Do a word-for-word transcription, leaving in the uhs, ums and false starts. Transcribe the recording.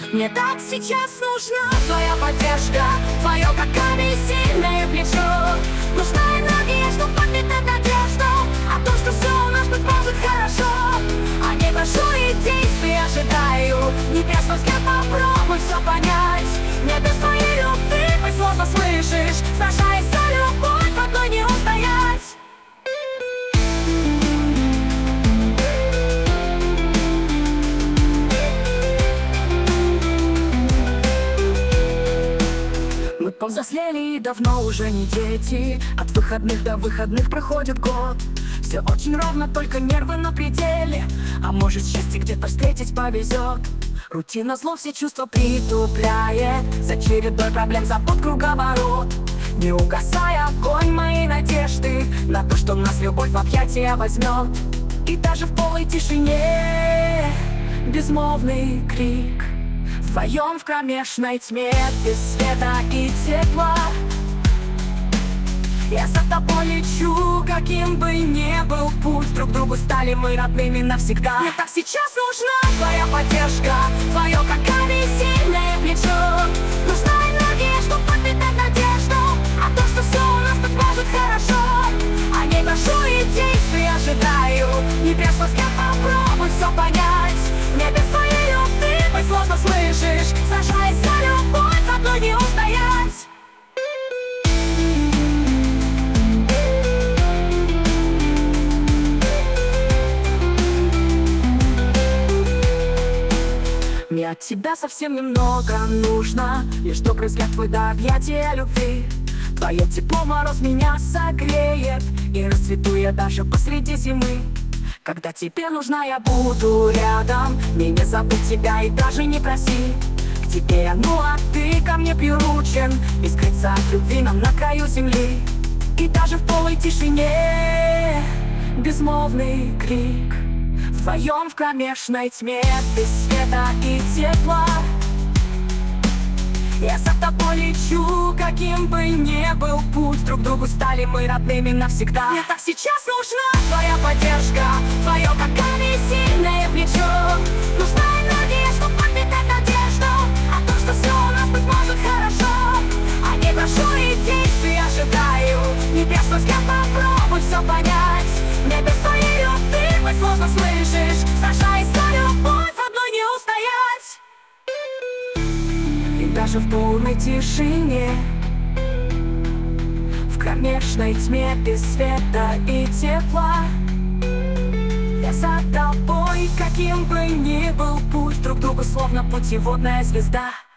Мне так сейчас нужна твоя поддержка, твое как камень сильное плечо. Нужна энергия, чтоб подпитать надежду, а то, что все у нас быть может хорошо. А не прошу и действий ожидаю, не пресно с кем попробуй все понять. Мне без твоей любви быть сложно, слышишь? Сражаясь за любовь, в одной не устоять. Мы повзрослели и давно уже не дети. От выходных до выходных проходит год. Все очень ровно, только нервы на пределе. А может, счастье где-то встретить повезет. Рутина зло все чувства притупляет. За чередой проблем забот круговорот. Не угасая огонь моей надежды на то, что нас любовь в объятия возьмет. И даже в полной тишине безмолвный крик вдвоем в кромешной тьме, без света и тепла. Я за тобой лечу, каким бы ни был путь. Друг другу стали мы родными навсегда. Мне так сейчас нужна твоя поддержка, твое как камень сильное плечо. Нужна энергия, чтоб подпитать надежду, а то, что все у нас быть может хорошо. А не прошу и действий ожидаю, не пресно с кем попробуй все понять. Мне без твоей любви быть сложно, слышишь? Сражаясь за любовь, в одной не устоять. Мне от тебя совсем немного нужно, лишь добрый взгляд твой до объятия любви. Твое тепло мороз меня согреет, и расцвету я даже посреди зимы. Когда тебе нужна, я буду рядом. Мне не забыть тебя и даже не проси. К тебе я, ну а ты ко мне приручен, и скрыться от любви нам на краю земли. И даже в полной тишине безмолвный крик вдвоем в кромешной тьме, без света и тепла. Я за тобой лечу, каким бы ни был путь. Друг другу стали мы родными навсегда. Мне так сейчас нужна твоя поддержка, твое как камень сильное плечо. Нужна энергия, чтоб подпитать надежду, а то, что все у нас быть может хорошо. А не прошу и действий ожидаю, не пресно с кем попробуй все понять. Мне без твоей любви быть сложно, слышишь? Сражаясь за любовь, в одной не устоять. И даже в полной тишине, в кромешной тьме, без света и тепла, я за тобой, каким бы ни был путь. Друг другу словно путеводная звезда.